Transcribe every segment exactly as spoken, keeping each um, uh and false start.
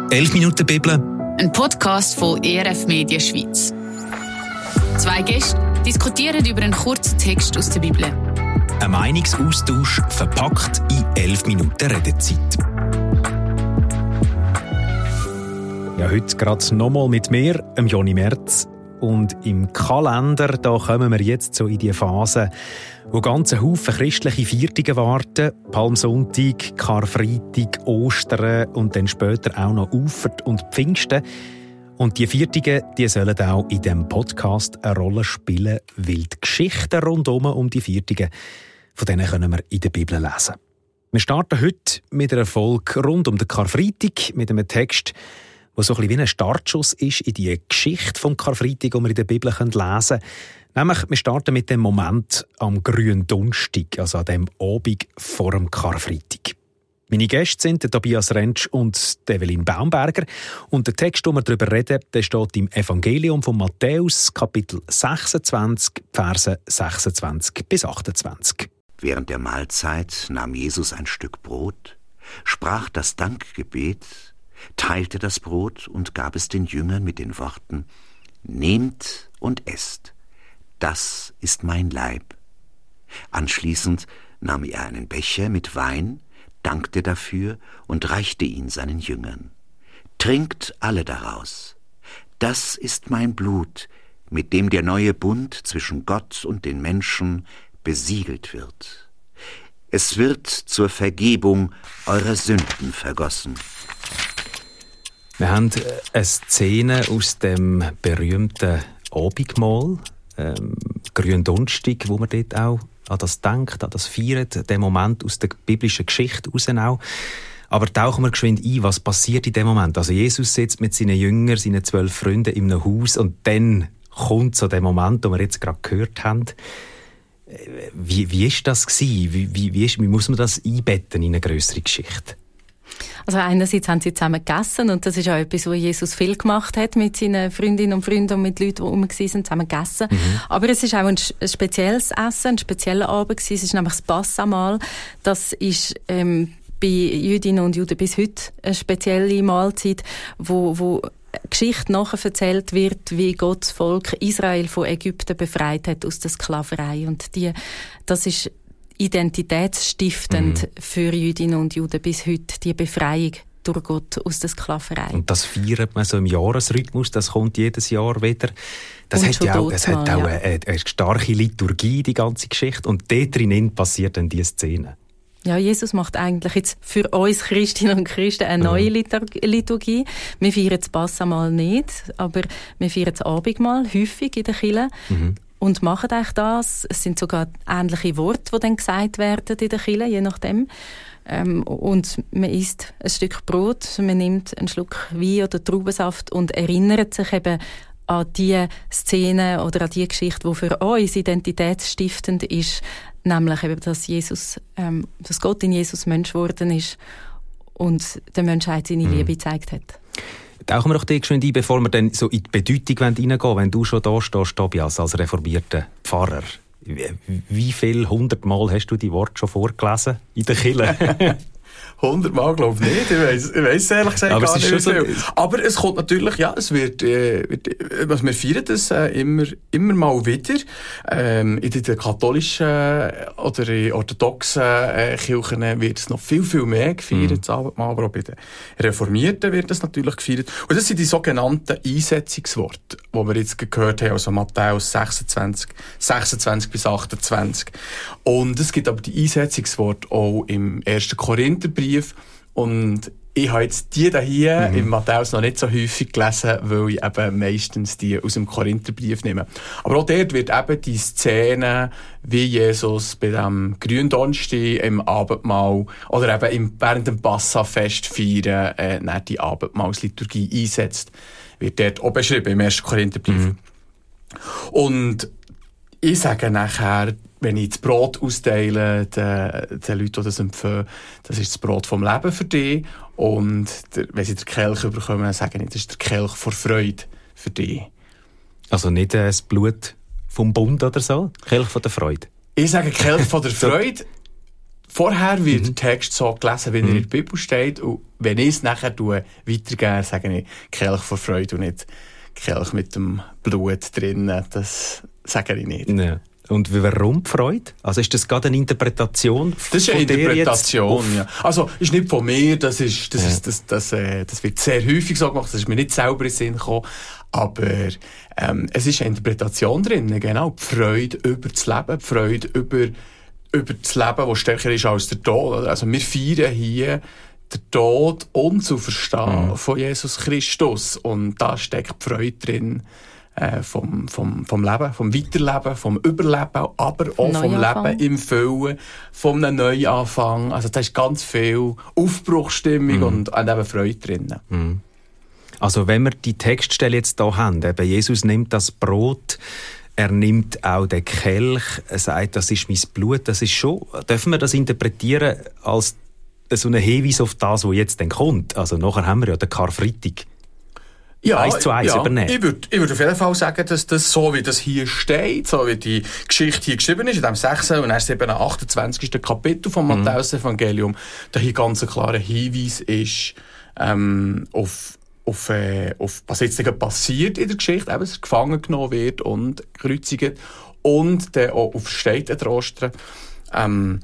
elf Minuten Bibel. Ein Podcast von E R F Media Schweiz. Zwei Gäste diskutieren über einen kurzen Text aus der Bibel. Ein Meinungsaustausch verpackt in elf Minuten Redezeit. Ja, heute gerade nochmal mit mir, dem Joni Merz. Und im Kalender, da kommen wir jetzt so in die Phase, wo ganze Haufen christliche Feiertage warten. Palmsonntag, Karfreitag, Ostern und dann später auch noch Ufert und Pfingsten. Und die Feiertage, die sollen auch in diesem Podcast eine Rolle spielen, weil die Geschichten rundum um die Feiertage, von denen können wir in der Bibel lesen. Wir starten heute mit einer Folge rund um den Karfreitag, mit einem Text, der so ein bisschen wie ein Startschuss ist in die Geschichte vom Karfreitag, die wir in der Bibel lesen können. Nämlich, wir starten mit dem Moment am Gründonnerstag, also an dem Abend vor dem Karfreitag. Meine Gäste sind der Tobias Rentsch und Evelyn Baumberger. Und der Text, den wir darüber reden, der steht im Evangelium von Matthäus, Kapitel sechsundzwanzig, Verse sechsundzwanzig bis achtundzwanzig. Während der Mahlzeit nahm Jesus ein Stück Brot, sprach das Dankgebet, teilte das Brot und gab es den Jüngern mit den Worten: Nehmt und esst, das ist mein Leib. Anschließend nahm er einen Becher mit Wein, dankte dafür und reichte ihn seinen Jüngern. Trinkt alle daraus. Das ist mein Blut, mit dem der neue Bund zwischen Gott und den Menschen besiegelt wird. Es wird zur Vergebung eurer Sünden vergossen. Wir haben eine Szene aus dem berühmten Abendmahl, ähm, Gründonnerstag, wo man dort auch an das denkt, an das feiert, den Moment aus der biblischen Geschichte raus auch. Aber tauchen wir geschwind ein, was passiert in dem Moment? Also Jesus sitzt mit seinen Jüngern, seinen zwölf Freunden in einem Haus und dann kommt so der Moment, den wir jetzt gerade gehört haben. Wie, wie ist das gewesen? Wie, wie, wie, ist, wie muss man das einbetten in eine grössere Geschichte? Also einerseits haben sie zusammen gegessen und das ist auch etwas, was Jesus viel gemacht hat mit seinen Freundinnen und Freunden und mit Leuten, die rum waren, zusammen gegessen. Mhm. Aber es ist auch ein, ein spezielles Essen, ein spezieller Abend gewesen. Es ist nämlich das Passamal. Das ist ähm, bei Jüdinnen und Juden bis heute eine spezielle Mahlzeit, wo, wo Geschichte nachher erzählt wird, wie Gott das Volk Israel von Ägypten befreit hat aus der Sklaverei. Und die, das ist identitätsstiftend mhm. für Jüdinnen und Juden bis heute, die Befreiung durch Gott aus der Sklaverei. Und das feiert man so im Jahresrhythmus, das kommt jedes Jahr wieder. Das und hat ja auch, das hat mal, auch ja. eine, eine starke Liturgie, die ganze Geschichte, und dort drinnen passiert dann diese Szene. Ja, Jesus macht eigentlich jetzt für uns Christinnen und Christen eine neue mhm. Liturgie. Wir feiern das Passamal nicht, aber wir feiern das Abendmahl häufig in der Kirche. Mhm. Und machen eigentlich das. Es sind sogar ähnliche Worte, die dann gesagt werden in der Kirche, je nachdem. Ähm, und man isst ein Stück Brot, man nimmt einen Schluck Wein oder Traubensaft und erinnert sich eben an die Szene oder an die Geschichte, die für uns identitätsstiftend ist, nämlich eben, dass Jesus, ähm, dass Gott in Jesus Mensch geworden ist und der Menschheit seine mhm. Liebe gezeigt hat. Tauchen wir doch die geschwind ein, bevor wir dann so in die Bedeutung reingehen wollen. Wenn du schon da stehst, Tobias, als reformierter Pfarrer, wie viel hundertmal hast du die Worte schon vorgelesen in der Kirche? hundertmal glaube ich nicht. Ich weiss, ich weiss ehrlich gesagt aber gar nicht so viel. Aber es kommt natürlich, ja, es wird, äh, wird was wir feiern das äh, immer, immer mal wieder. Ähm, in den katholischen äh, oder in orthodoxen äh, Kirchen wird es noch viel, viel mehr gefeiert, mhm. das Abendmahl, aber auch bei den Reformierten wird es natürlich gefeiert. Und das sind die sogenannten Einsetzungsworte, die wir jetzt gehört haben, also Matthäus sechsundzwanzig, sechsundzwanzig bis achtundzwanzig. Und es gibt aber die Einsetzungsworte auch im ersten Korintherbrief. Und ich habe jetzt die hier mhm. im Matthäus noch nicht so häufig gelesen, weil ich eben meistens die aus dem Korintherbrief nehme. Aber auch dort wird eben die Szene, wie Jesus bei dem Gründonnerstag im Abendmahl oder eben im, während dem Passafest feiern, äh, die Abendmahlsliturgie einsetzt, wird dort auch beschrieben im ersten Korintherbrief. Mhm. Und ich sage nachher, wenn ich das Brot austeile, den, den Leuten, die das empfehlen, das ist das Brot vom Leben für dich. Und der, wenn sie den Kelch bekommen, sagen ich, das ist der Kelch vor Freude für dich. Also nicht äh, das Blut vom Bund oder so? Kelch von der Freude? Ich sage Kelch von der Freude, vorher wird mhm. der Text so gelesen, wie mhm. er in der Bibel steht. Und wenn ich es nachher weitergebe, sage ich Kelch vor Freude und nicht Kelch mit dem Blut drin. Das sage ich nicht. Ja. Und warum die Freude? Also ist das gerade eine Interpretation von Das ist eine Interpretation, ja. Also ist nicht von mir, das, ist, das, ja. ist, das, das, äh, das wird sehr häufig so gemacht, das ist mir nicht selber in den Sinn gekommen. Aber ähm, es ist eine Interpretation drin, genau. Die Freude über das Leben, die Freude über, über das Leben, das stärker ist als der Tod. Also wir feiern hier den Tod und zu verstehen mhm. von Jesus Christus. Und da steckt die Freude drin. Vom, vom, vom Leben, vom Weiterleben, vom Überleben, aber auch vom Leben im Füllen, vom Neuanfang. Also da ist ganz viel Aufbruchsstimmung mm. und eben Freude drin. Mm. Also wenn wir die Textstelle jetzt hier haben, eben Jesus nimmt das Brot, er nimmt auch den Kelch, er sagt, das ist mein Blut, das ist schon, dürfen wir das interpretieren als so einen Hinweis auf das, was jetzt dann kommt? Also nachher haben wir ja den Karfreitag. Ja, eins zu eins ja. übernehmen. Ich würde ich würd auf jeden Fall sagen, dass das so, wie das hier steht, so wie die Geschichte hier geschrieben ist, in dem sechsten und erst eben achtundzwanzigsten Kapitel vom mhm. Matthäus-Evangelium, da hier ganz ein klarer Hinweis ist ähm, auf, auf, äh, auf was jetzt passiert in der Geschichte, eben, dass er gefangen genommen wird und gekreuzigt und dann auch auf steht der Ostern. Ähm,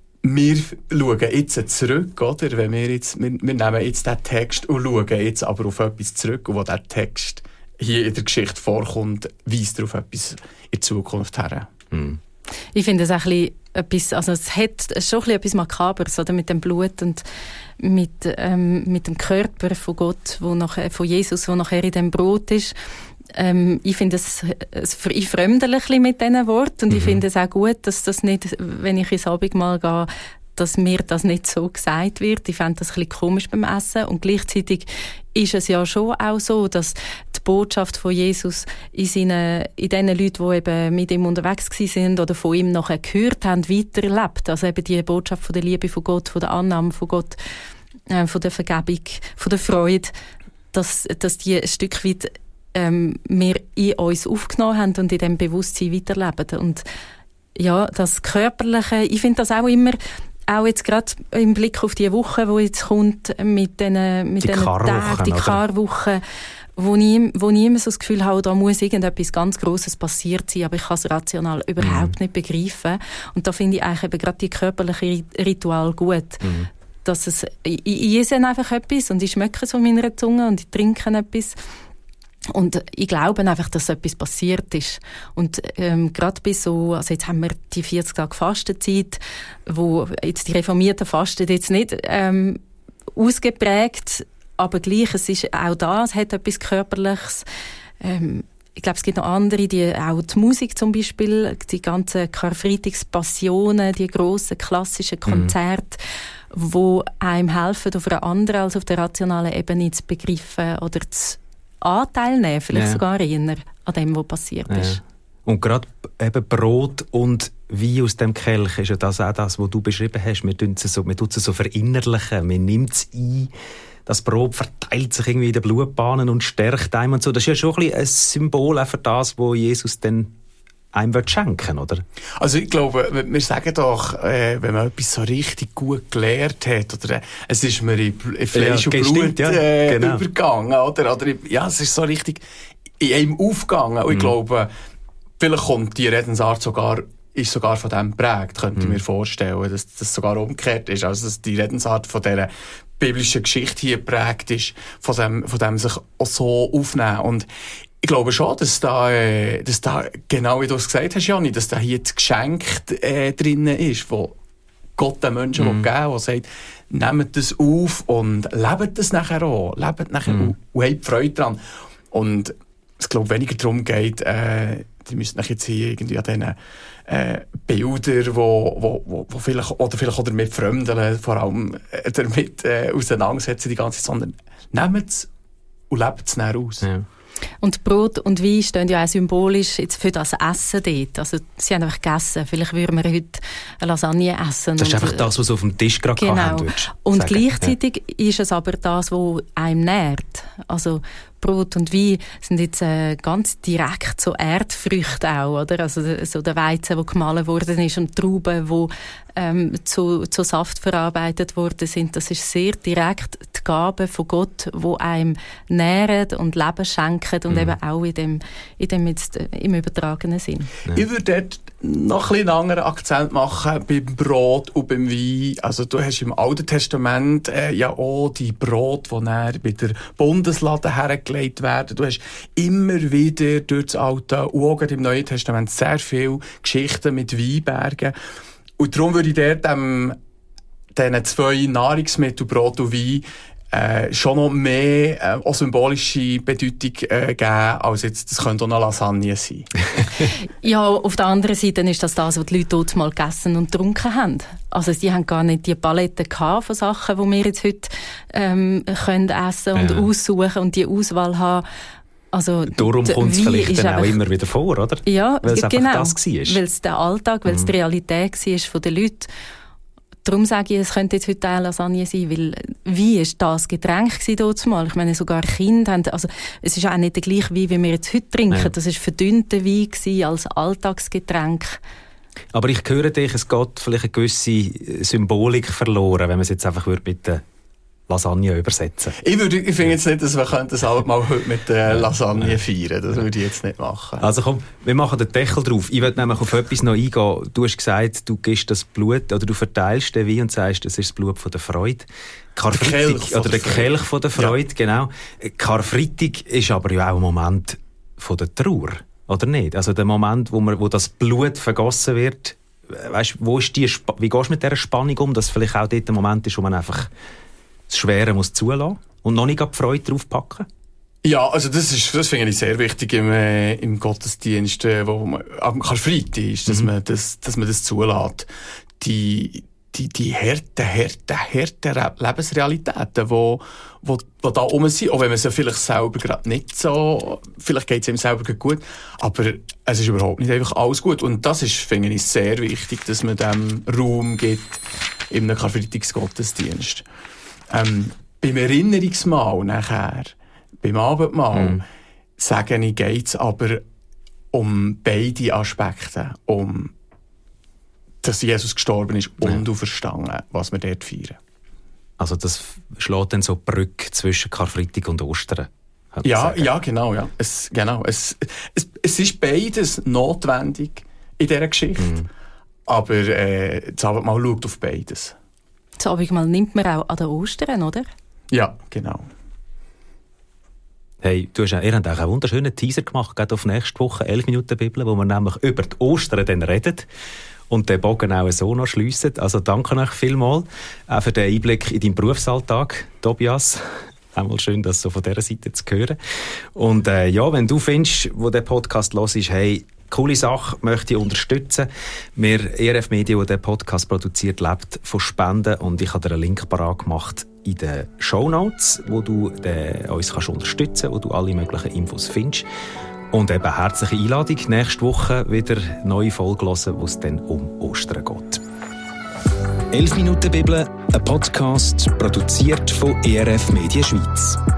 Wir schauen jetzt zurück, oder? Wenn wir, jetzt, wir, wir nehmen jetzt diesen Text und schauen jetzt aber auf etwas zurück, und wo der Text hier in der Geschichte vorkommt, weist er auf etwas in die Zukunft her. Mhm. Ich finde es auch ein bisschen etwas, also es hat schon ein bisschen etwas Makabres, oder? Mit dem Blut und mit, ähm, mit dem Körper von Gott, wo nachher, von Jesus, der nachher in dem Brot ist. Ähm, ich finde es, es ich fremdele ein bisschen mit diesen Worten und mhm. ich finde es auch gut, dass das nicht, wenn ich ins Abendmahl gehe, dass mir das nicht so gesagt wird. Ich fände das ein bisschen komisch beim Essen und gleichzeitig ist es ja schon auch so, dass die Botschaft von Jesus in, seinen, in den Leuten, die eben mit ihm unterwegs waren oder von ihm nachher gehört haben, weiterlebt. Also eben die Botschaft von der Liebe von Gott, von der Annahme von Gott, äh, von der Vergebung, von der Freude, dass, dass die ein Stück weit ähm, wir in uns aufgenommen haben und in diesem Bewusstsein weiterleben. Und ja, das Körperliche, ich finde das auch immer, auch jetzt gerade im Blick auf die Woche, die jetzt kommt, mit diesen, mit die diesen Tagen, die Karwochen, wo ich, wo ich immer so das Gefühl habe, da muss irgendetwas ganz Grosses passiert sein, aber ich kann es rational überhaupt mm. nicht begreifen. Und da finde ich eigentlich eben gerade die körperliche Ritual gut. Mm. Dass es, ich, ich esse einfach etwas und ich schmecke es von meiner Zunge und ich trinke etwas. Und ich glaube einfach, dass etwas passiert ist. Und ähm, gerade bis so, also jetzt haben wir die vierzig Tage Fastenzeit, wo jetzt die Reformierten fasten jetzt nicht ähm, ausgeprägt, aber gleich, es ist auch da, es hat etwas Körperliches. Ähm, ich glaube, es gibt noch andere, die auch die Musik zum Beispiel, die ganzen Karfreitagspassionen, die grossen klassischen Konzerte, mhm. wo einem helfen, auf einer anderen als auf der rationalen Ebene zu begreifen oder zu Anteil nehmen, vielleicht ja. sogar erinnern an dem, was passiert ist. Ja. Und gerade eben Brot und Wein aus dem Kelch ist ja das auch das, was du beschrieben hast. Wir tun es so, wir tun es so verinnerlichen, man nimmt es ein, das Brot verteilt sich irgendwie in den Blutbahnen und stärkt einem und so. Das ist ja schon ein, ein Symbol auch für das, was Jesus dann einem schenken, oder? Also ich glaube, wir sagen doch, äh, wenn man etwas so richtig gut gelernt hat, oder äh, es ist mir in Fleisch ja, und Blut stimmt, ja. äh, genau. übergegangen, oder? Oder ja, es ist so richtig in einem aufgegangen. Und ich mhm. glaube, vielleicht kommt die Redensart sogar, ist sogar von dem geprägt, könnte ich mhm. mir vorstellen, dass das sogar umgekehrt ist. Also dass die Redensart von dieser biblischen Geschichte hier geprägt ist, von dem, von dem sich auch so aufnehmen. Und ich glaube schon, dass da, äh, dass da genau wie du es gesagt hast, Jani, dass da hier das Geschenk äh, drin ist, wo Gott den Menschen mm. geben will, der sagt, nehmt das auf und lebt das nachher auch. Lebt nachher mm. und, und habt Freude dran. Und es glaube weniger darum geht, äh, die müssen jetzt hier irgendwie an diesen äh, Bildern, wo, wo, wo, wo vielleicht, oder vielleicht auch damit Fremdeln, vor allem äh, damit äh, auseinandersetzen die ganze Zeit, sondern nehmt es und lebt es nachher aus. Ja. Und Brot und Wein stehen ja auch symbolisch jetzt für das Essen dort. Also sie haben einfach gegessen. Vielleicht würden wir heute eine Lasagne essen. Das ist einfach das, was auf dem Tisch gerade genau. haben. Und sagen. Gleichzeitig ja. ist es aber das, was einem nährt. Also Brot und Wein sind jetzt äh, ganz direkt so Erdfrüchte auch, oder? Also so der Weizen, der gemahlen worden ist und Trauben, die ähm, zu, zu Saft verarbeitet worden sind. Das ist sehr direkt die Gabe von Gott, die einem nähren und Leben schenken und mhm. eben auch in dem, in dem jetzt, äh, im übertragenen Sinn. Ja. Ich würde dort noch ein einen anderen Akzent machen beim Brot und beim Wein. Also du hast im Alten Testament äh, ja auch die Brot, die dann bei der Bundeslade hergelegt werden. Du hast immer wieder durch das Alte und auch im Neuen Testament sehr viele Geschichten mit Weinbergen. Und darum würde ich dort ähm, diesen zwei Nahrungsmitteln, Brot und Wein, Äh, schon noch mehr äh, auch symbolische Bedeutung äh, geben, als jetzt, das könnte auch eine Lasagne sein. Ja, auf der anderen Seite ist das das, was die Leute dort mal gegessen und getrunken haben. Also sie haben gar nicht die Palette gehabt von Sachen, die wir jetzt heute ähm, können essen und ja. aussuchen und die Auswahl haben. Also, darum kommt es vielleicht dann auch immer wieder vor, oder? Ja, weil es genau. einfach das war. Weil es der Alltag, weil es mhm. die Realität war von den Leuten. Darum sage ich, es könnte jetzt heute eine Lasagne sein, weil Wein ist das Getränk dort mal. Ich meine, sogar Kinder haben, also es ist auch nicht der gleiche Wein, wie wir jetzt heute trinken. Ja. Das war verdünnter Wein gewesen, als Alltagsgetränk. Aber ich höre dich, es geht vielleicht eine gewisse Symbolik verloren, wenn man es jetzt einfach mit der Lasagne übersetzen. Ich, würde, ich finde jetzt nicht, dass wir das alle mal heute mit der Lasagne feiern. Das würde ich jetzt nicht machen. Also komm, wir machen den Deckel drauf. Ich möchte nämlich auf etwas noch eingehen. Du hast gesagt, du gibst das Blut, oder du verteilst den Wein und sagst, das ist das Blut von der Freude. Karfreitag, oder der Kelch von der Freude, ja. genau. Karfreitag ist aber ja auch ein Moment von der Trauer, oder nicht? Also der Moment, wo, man, wo das Blut vergossen wird. Weißt, wo ist die, wie gehst du mit dieser Spannung um, dass vielleicht auch dort ein Moment ist, wo man einfach das Schwere muss zulassen und noch nicht die Freude drauf packen? Ja, also das ist, das finde ich sehr wichtig im, äh, im Gottesdienst, äh, wo man am Karfreitag ist, dass mhm. man das, dass man das zulässt. Die, die, die Härte, Härte, Härte Lebensrealitäten, wo, wo, wo da oben sind, auch wenn man sie vielleicht selber gerade nicht so, vielleicht geht es ihm selber gut, aber es ist überhaupt nicht einfach alles gut. Und das ist, finde ich, sehr wichtig, dass man dem Raum gibt im Karfreitagsgottesdienst. Ähm, beim Erinnerungsmahl nachher, beim Abendmahl, mm. sage ich, geht es aber um beide Aspekte. Um, dass Jesus gestorben ist und ja. auferstanden, was wir dort feiern. Also das schlägt dann so die Brücke zwischen Karfreitag und Ostern? Ja, ja, genau. Ja. Es, genau. Es, es, es ist beides notwendig in dieser Geschichte. Mm. Aber äh, das Abendmahl schaut auf beides. Das Abendmahl nimmt man auch an den Ostern, oder? Ja, genau. Hey, du hast, ihr habt auch einen wunderschönen Teaser gemacht, gerade auf nächste Woche, elf Minuten Bibel, wo wir nämlich über die Ostern dann reden und den Bogen auch so noch schliessen. Also danke euch vielmals auch für den Einblick in deinen Berufsalltag, Tobias. Einmal schön, das so von dieser Seite zu hören. Und äh, ja, wenn du findest, wo der Podcast los ist, hey, coole Sache, möchte ich unterstützen. Wir, E R F Media, der den Podcast produziert, lebt von Spenden und ich habe dir einen Link parat gemacht in den Shownotes, wo du den, uns kannst unterstützen kannst, wo du alle möglichen Infos findest. Und eben herzliche Einladung, nächste Woche wieder eine neue Folge hören, wo es dann um Ostern geht. elf Minuten Bibel, ein Podcast, produziert von E R F Media Schweiz.